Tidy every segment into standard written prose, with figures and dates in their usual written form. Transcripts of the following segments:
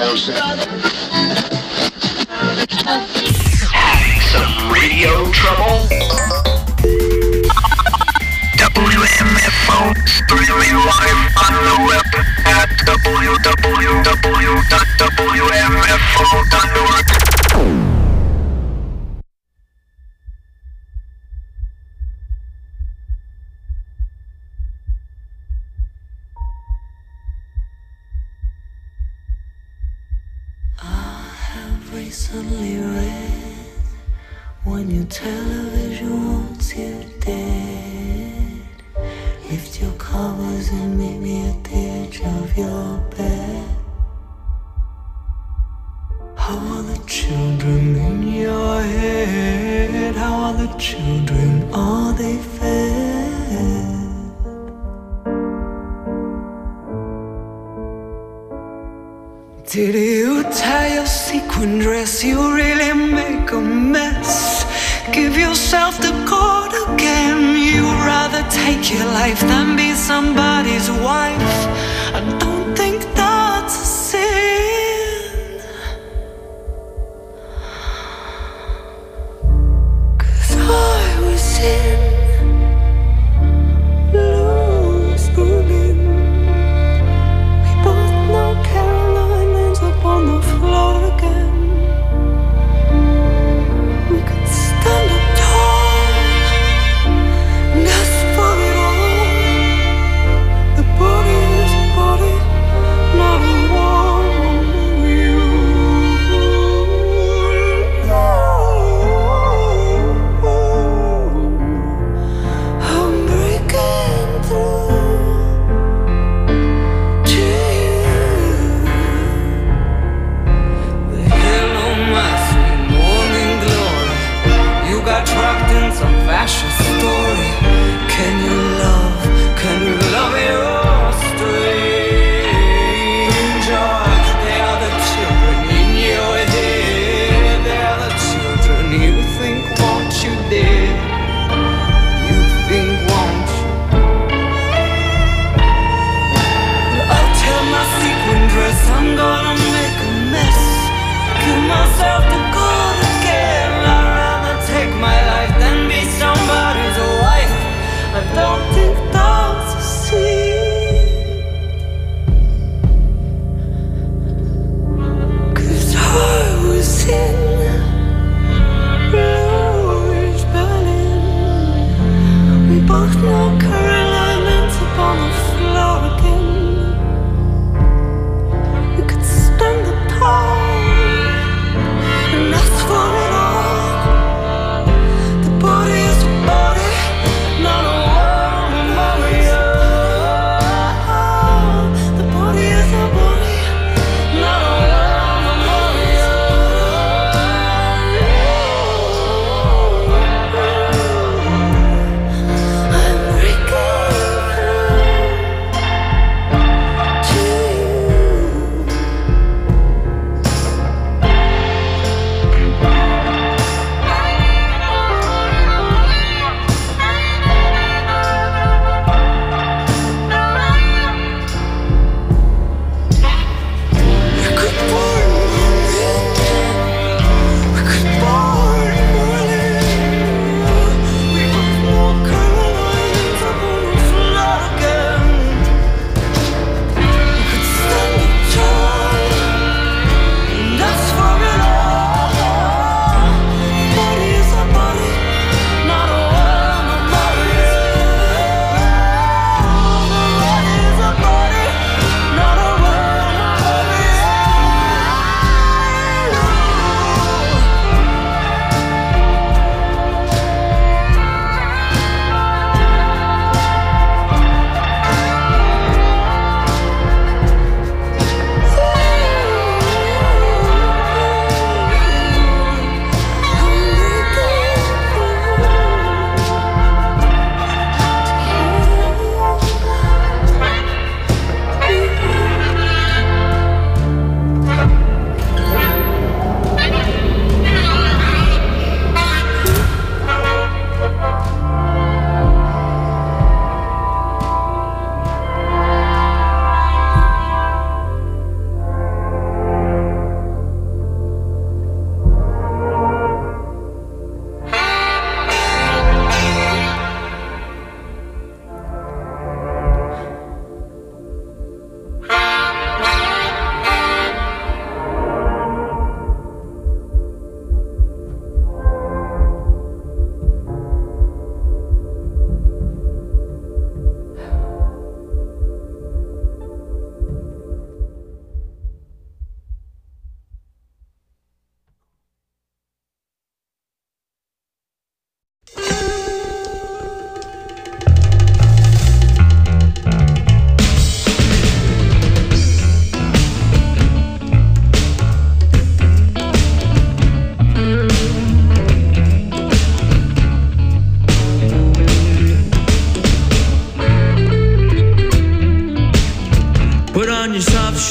Having some radio trouble? WMFO streaming live on the web at www.wmfo.org. Recently read when your television wants you dead, lift your covers and meet me at the edge of your bed. How are the children in your head? How are the children? Are they fed? Did you tie your sequin dress? You really make a mess. Give yourself the cord again. You'd rather take your life than be somebody's wife. I don't think that's a sin, 'cause I was in loose booting. We both know Caroline on the floor again. We could stand up tall and ask for it all. The body is a body.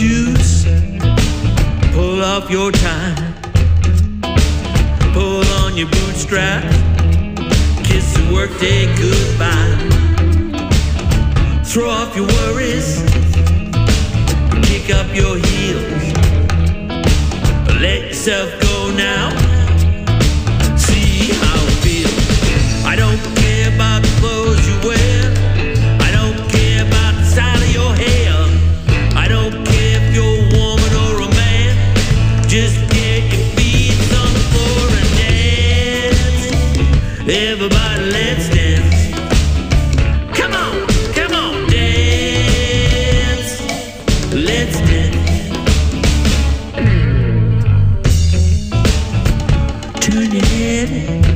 shoes, pull off your tie, pull on your bootstraps, kiss the workday goodbye. Throw off your worries, kick up your heels, let yourself go now, see how it feels. I don't care about the clothes you wear, I don't care about the style of your hair, I don't care if you're a woman or a man, just get your feet on the floor and dance. Everybody, let's dance. Come on, come on, dance. Let's dance. Turn your head,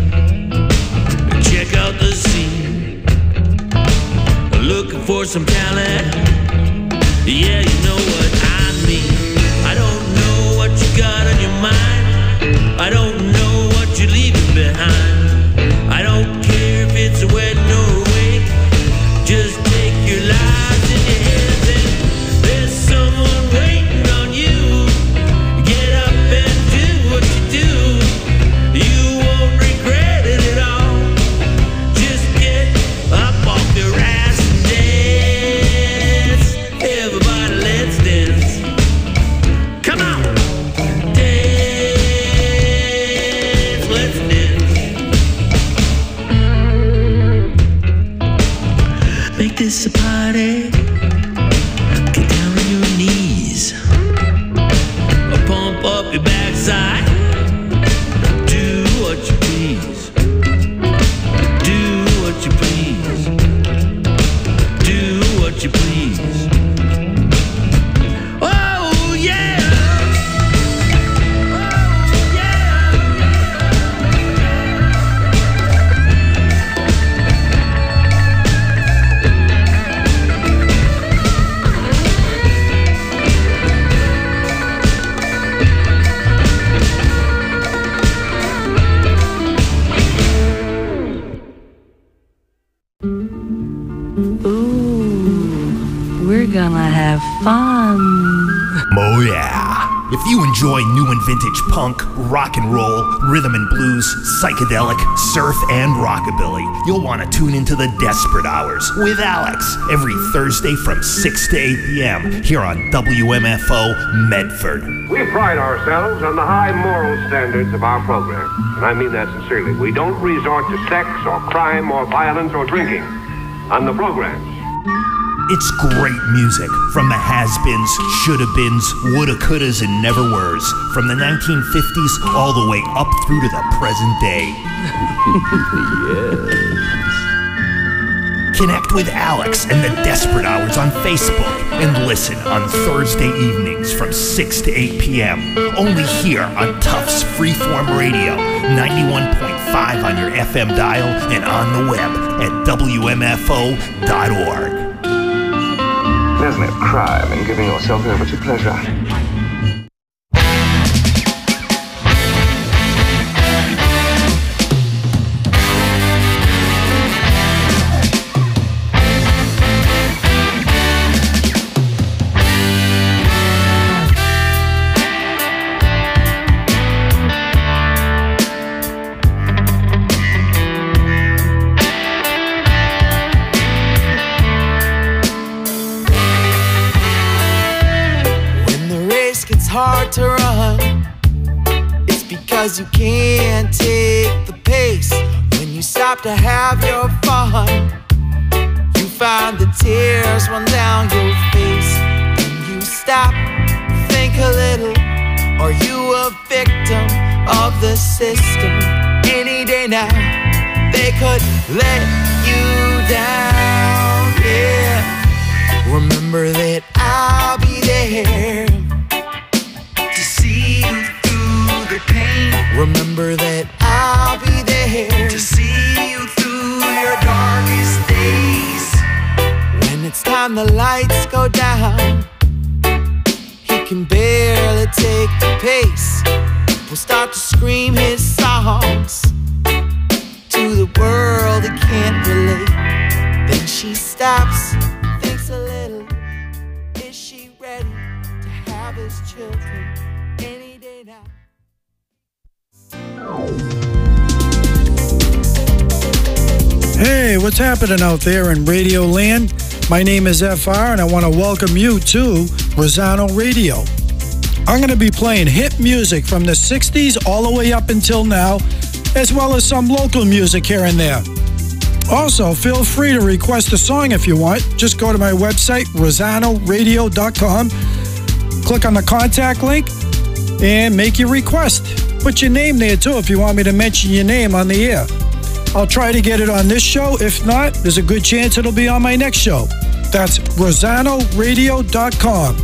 check out the scene. Looking for some talent, yeah, you know what I mean. I don't know what you got on your mind, I don't know what you're leaving behind. I don't care if it's a wedding or a wake, just take your lives in your hands and there's someone waiting on you. Get up and do what you do, you won't regret it at all. Just get up off your ass and dance. Everybody, let's dance. Come on, dance, let's dance. Make this a party. Get down on your knees, pump up your backside. Do what you please, do what you please, do what you please. Oh yeah, oh yeah. Ooh, we're gonna have fun. Oh yeah. If you enjoy new and vintage punk, rock and roll, rhythm and blues, psychedelic, surf, and rockabilly, you'll want to tune into the Desperate Hours with Alex every Thursday from 6 to 8 p.m. here on WMFO Medford. We pride ourselves on the high moral standards of our program, and I mean that sincerely. We don't resort to sex or crime or violence or drinking on the programs. It's great music from the has-beens, shoulda-beens, woulda-couldas, and never-weres, from the 1950s all the way up through to the present day. Yes. Connect with Alex and the Desperate Hours on Facebook and listen on Thursday evenings from 6 to 8 p.m. Only here on Tufts Freeform Radio, 91.5 on your FM dial and on the web at WMFO.org. There's no crime in giving yourself over to pleasure. Hard to run, it's because you can't take the pace. When you stop to have your fun, you find the tears run down your face. When you stop, think a little, are you a victim of the system? Any day now, they could let you down, yeah. Remember that I'll be there. Remember that I'll be there to see you through your darkest days. When it's time the lights go down, he can barely take the pace. People start to scream his songs to the world that can't relate. Then she stops, thinks a little. Is she ready to have have his children any day now. Hey, what's happening out there in Radio Land? My name is FR and I want to welcome you to Rosano Radio. I'm going to be playing hit music from the 60s all the way up until now, as well as some local music here and there. Also, feel free to request a song if you want. Just go to my website, rosanoradio.com, click on the contact link, and make your request. Put your name there too if you want me to mention your name on the air. I'll try to get it on this show. If not, there's a good chance it'll be on my next show. That's rosanoradio.com,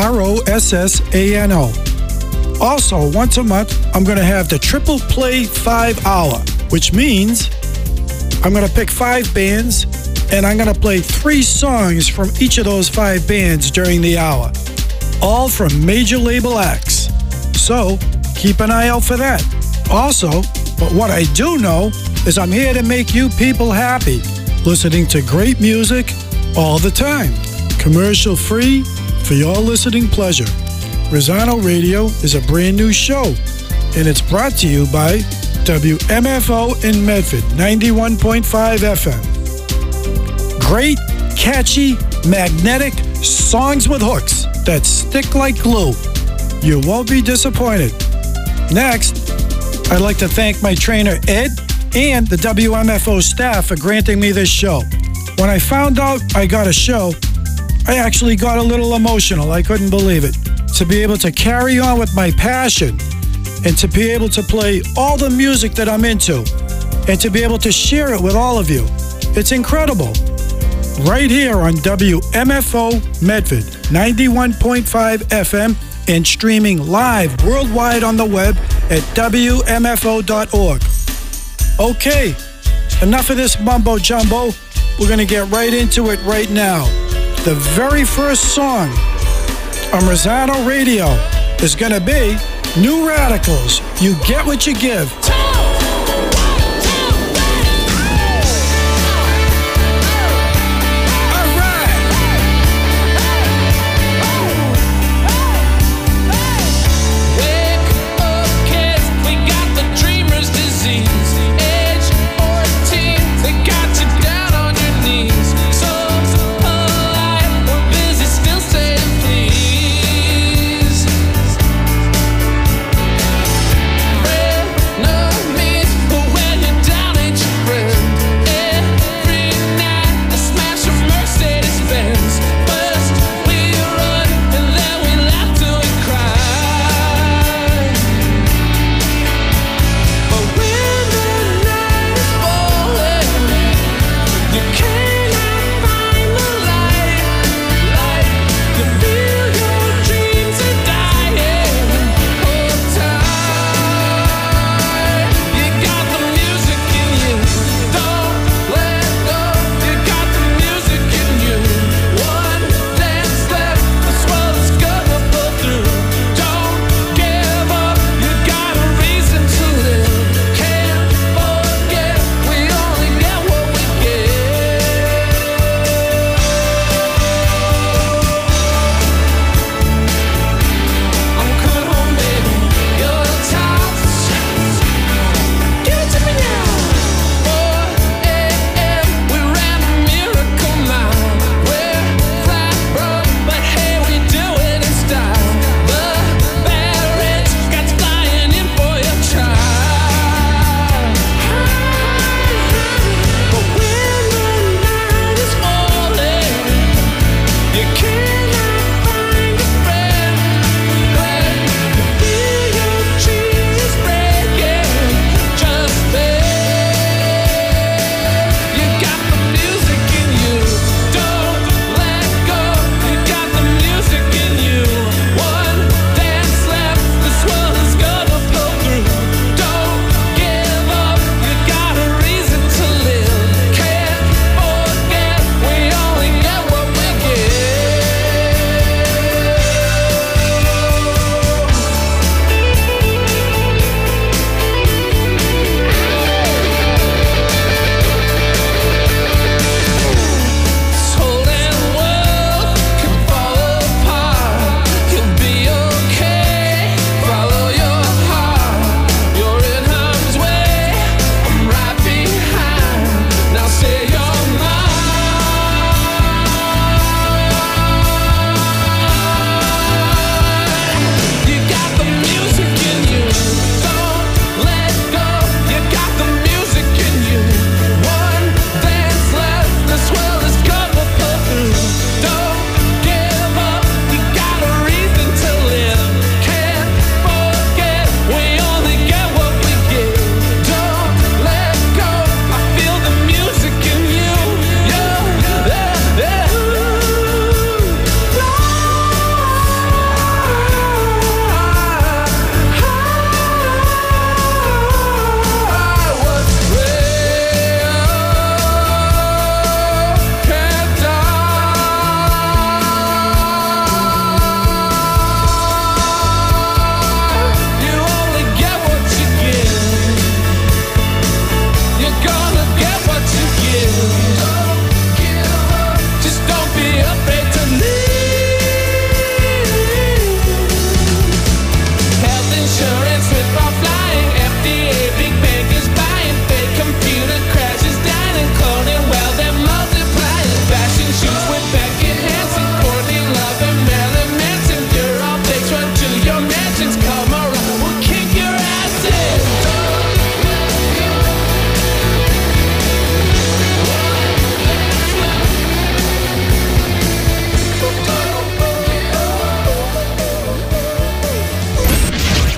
ROSSANO. Also, once a month, I'm going to have the Triple Play 5 Hour, which means I'm going to pick 5 bands and I'm going to play 3 songs from each of those 5 bands during the hour, all from major label acts. So, keep an eye out for that. Also, but what I do know is I'm here to make you people happy, listening to great music all the time. Commercial free for your listening pleasure. Rosano Radio is a brand new show, and it's brought to you by WMFO in Medford, 91.5 FM. Great, catchy, magnetic songs with hooks that stick like glue. You won't be disappointed. Next, I'd like to thank my trainer, Ed, and the WMFO staff for granting me this show. When I found out I got a show, I actually got a little emotional. I couldn't believe it. To be able to carry on with my passion and to be able to play all the music that I'm into and to be able to share it with all of you. It's incredible. Right here on WMFO Medford, 91.5 FM, and streaming live worldwide on the web at WMFO.org. Okay, enough of this mumbo jumbo. We're going to get right into it right now. The very first song on Rosano Radio is going to be New Radicals. You get what you give. No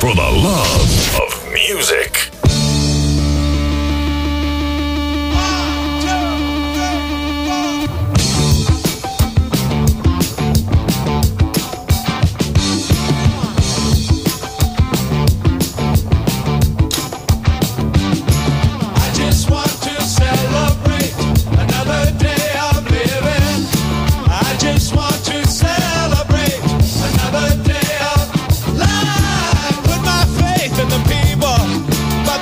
for the love of music. Put my faith in the people.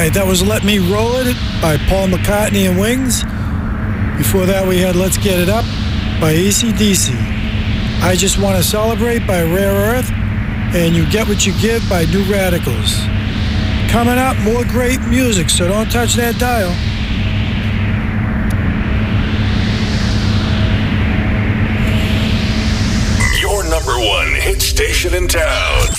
right, that was Let Me Roll It by Paul McCartney and Wings. Before that, we had Let's Get It Up by AC/DC. I Just Want to Celebrate by Rare Earth, and You Get What You Give by New Radicals. Coming up, more great music, so don't touch that dial. Your number one hit station in town.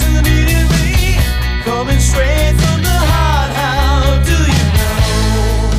Straight from the heart, how do you know?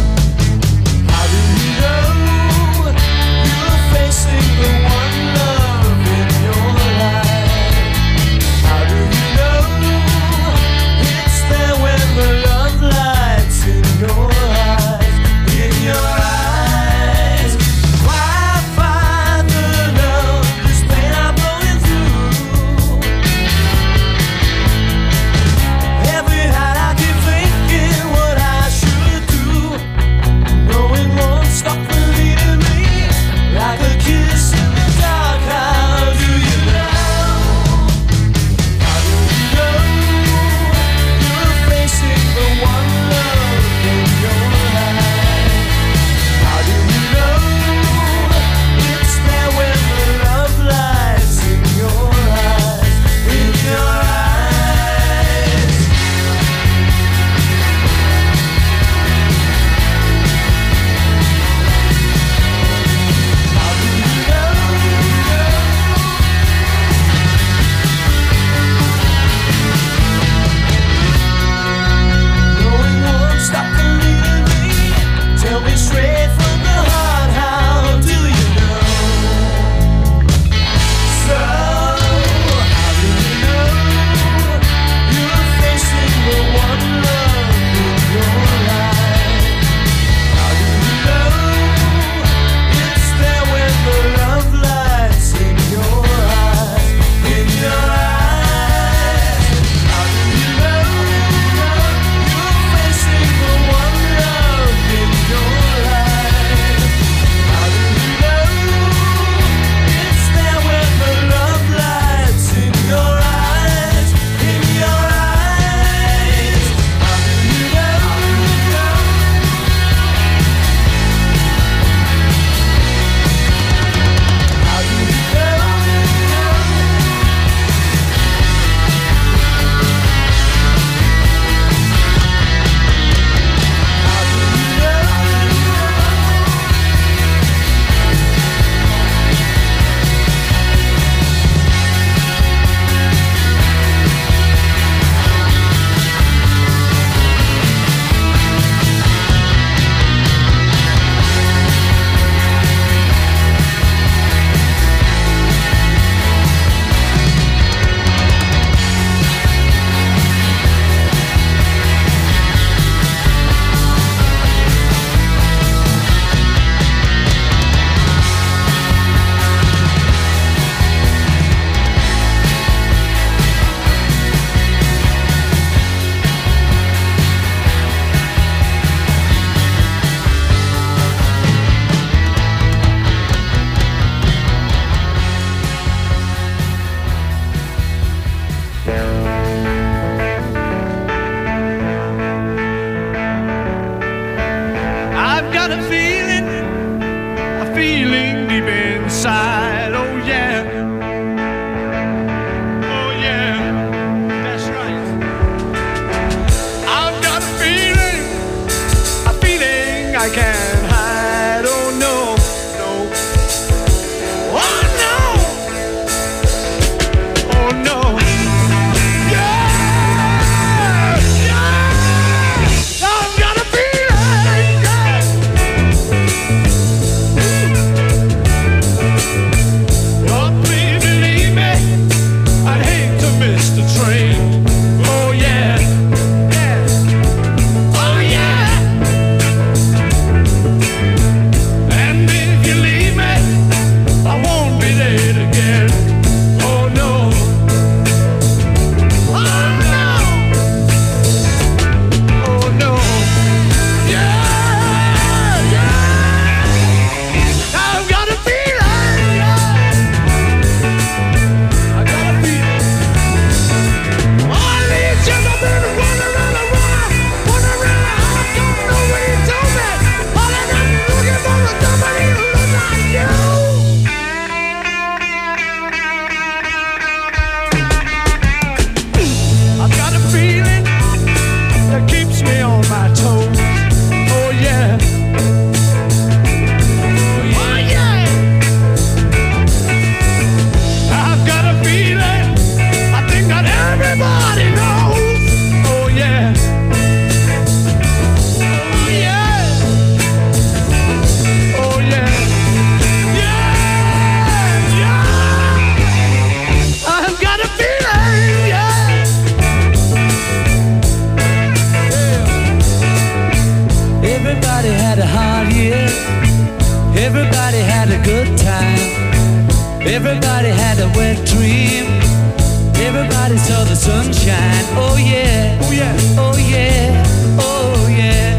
Everybody had a wet dream. Everybody saw the sunshine. Oh yeah, oh yeah, oh yeah, oh yeah.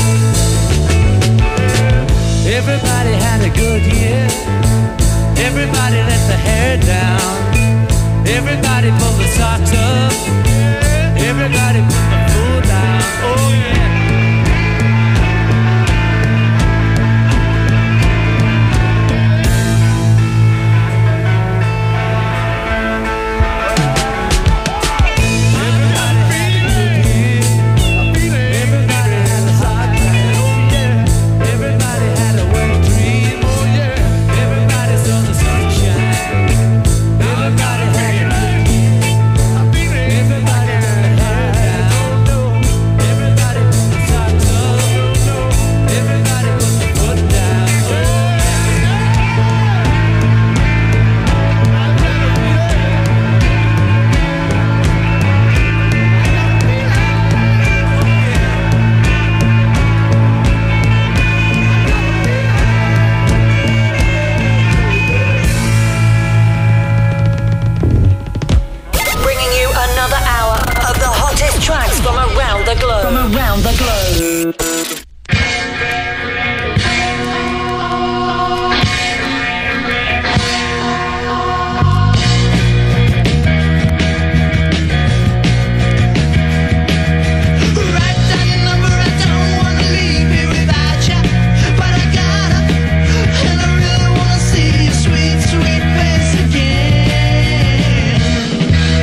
Everybody had a good year. Everybody let the hair down. Everybody pulled the socks up. Everybody put the food down. Oh yeah.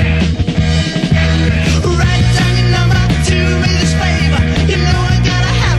Write down your number, do me this favor. You know I gotta have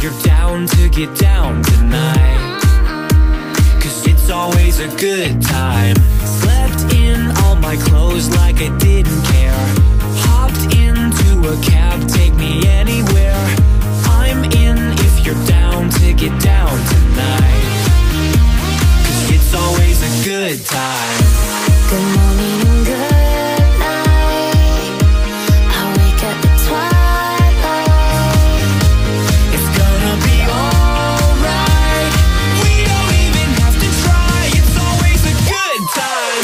you're down to get down tonight, 'cause it's always a good time. Slept in all my clothes like I didn't care. Hopped into a cab, take me anywhere. I'm in if you're down to get down tonight, 'cause it's always a good time. Good morning and good night. I wake up at twilight. It's gonna be alright. We don't even have to try. It's always a good time.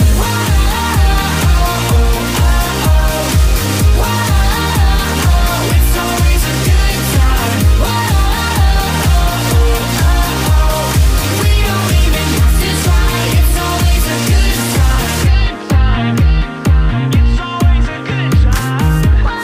It's always a good time. We don't even have to try. It's always a good time. It's always a good time.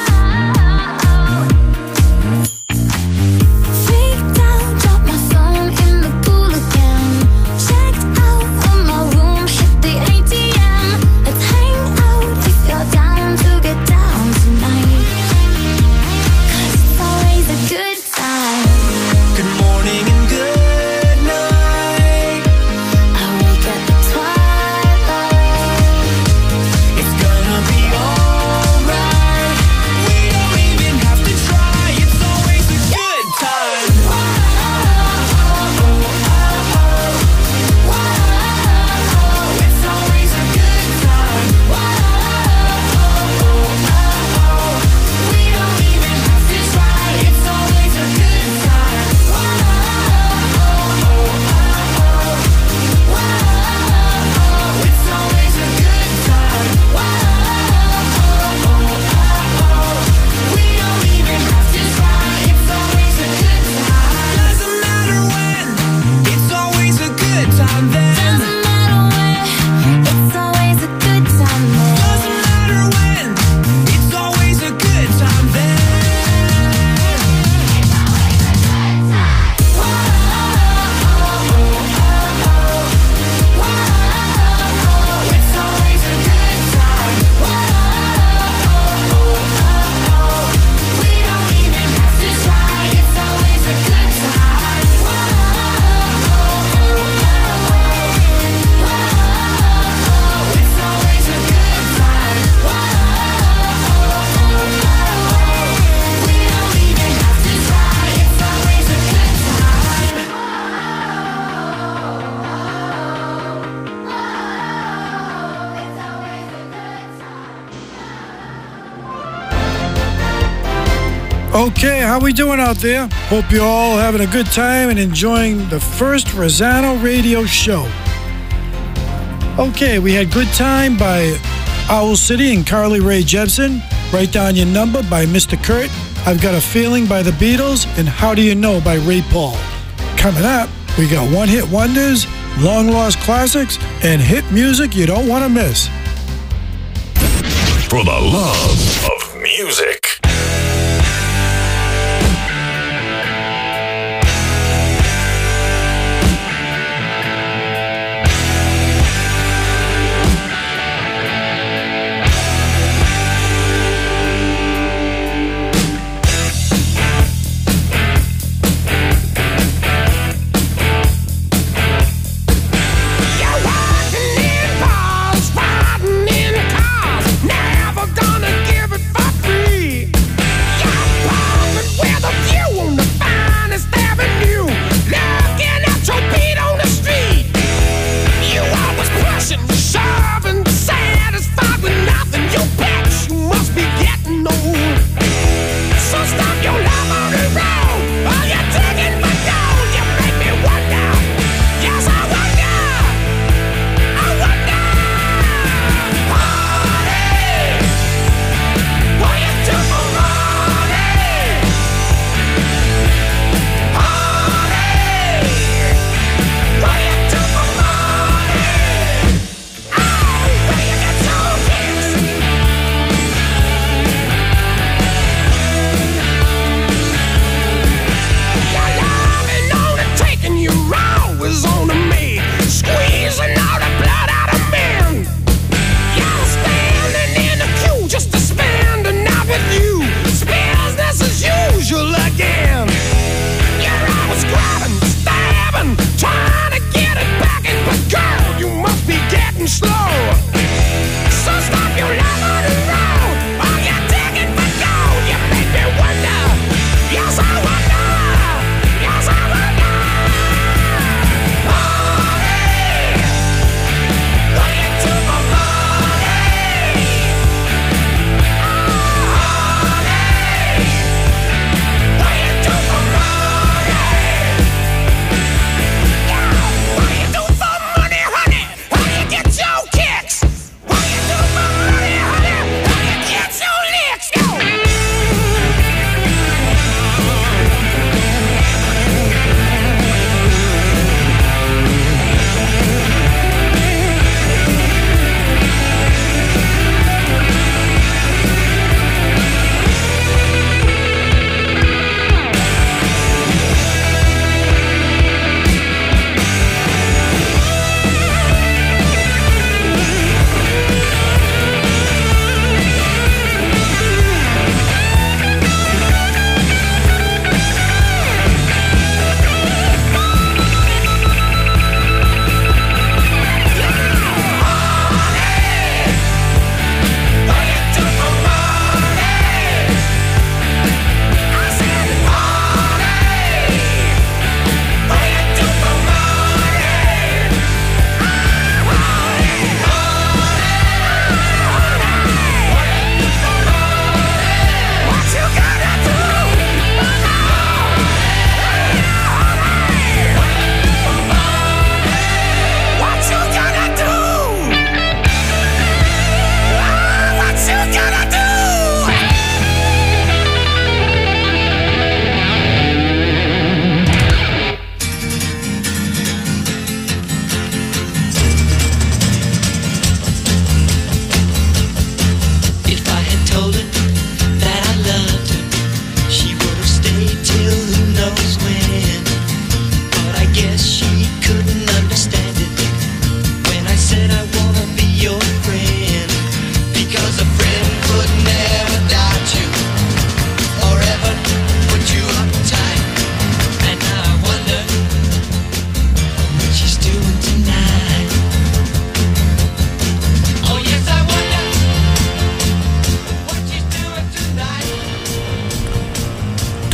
Freaked out, dropped my phone in the pool again. Checked out of my room, hit the ATM. Let's hang out if you're down to get down tonight, 'cause it's always a good time. Good morning and good night. I wake up at twilight. It's gonna be alright. We don't even have to try. It's always a good time. It's always a good time. We don't even have to try. It's always a good time. It's always a good time. We don't even have to try. It's always a good time. Doesn't matter when. It's always a good time then. Doesn't matter when, it's always a good time then. Doesn't matter when. It's always a good time then. It's always a good time. We don't even have to try. It's always a good time. It's always a good time. We don't even have to try. It's always a good time. Okay, how we doing out there? Hope you're all having a good time and enjoying the first Rosano radio show. Okay, we had Good Time by Owl City and Carly Rae Jepsen. Write Down Your Number by Mr. Kurt. I've Got a Feeling by the Beatles. And How Do You Know by Ray Paul. Coming up, we got one hit wonders, long lost classics, and hit music you don't want to miss. For the love of music. Never gonna give it for free.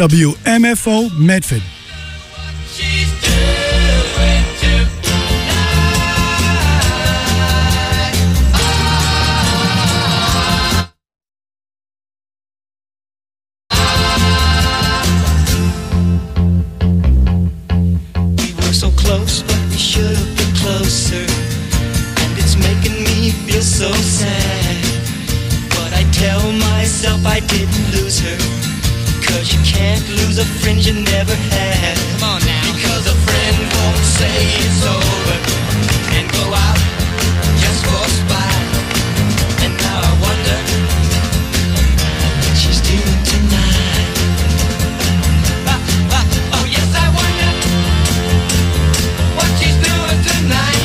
WMFO Medford. So close, but we should have been closer. And it's making me feel so sad. But I tell myself I didn't lose her. Cause you can't lose a friend you never had. Come on now. Because a friend won't say it's over and go out just for spite. And now I wonder what she's doing tonight. Oh yes, I wonder what she's doing tonight.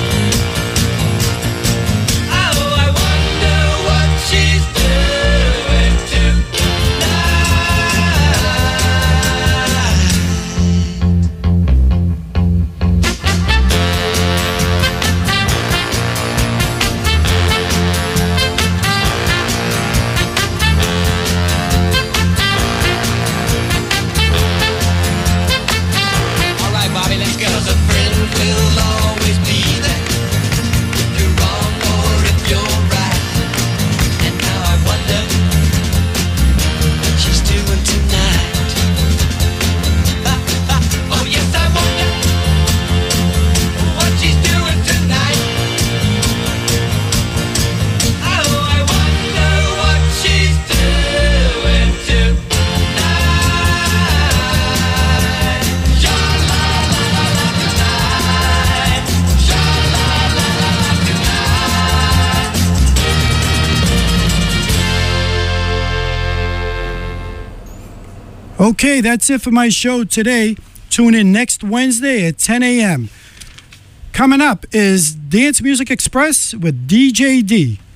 Oh, I wonder what she's doing All right, Bobby, let's go. 'Cause a friend will always be there if you're wrong or if you're right. And now I wonder what she's doing tonight. Oh yes, I wonder what she's doing tonight. Oh, I wonder what she's doing tonight. Okay, that's it for my show today. Tune in next Wednesday at 10 a.m. Coming up is Dance Music Express with DJ D.